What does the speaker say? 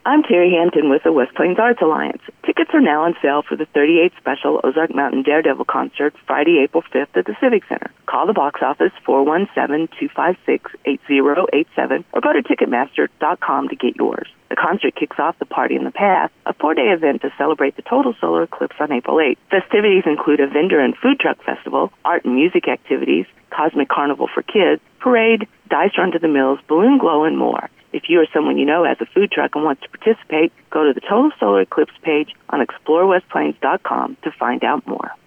I'm Terry Hampton with the West Plains Arts Alliance. Tickets are now on sale for the 38th Special Ozark Mountain Daredevil Concert Friday, April 5th at the Civic Center. Call the box office 417-256-8087 or go to Ticketmaster.com to get yours. The concert kicks off the Party in the Path, a 4-day event to celebrate the total solar eclipse on April 8th. Festivities include a vendor and food truck festival, art and music activities, cosmic carnival for kids, parade, dice run to the mills, balloon glow, and more. If you or someone you know has a food truck and wants to participate, go to the Total Solar Eclipse page on ExploreWestPlains.com to find out more.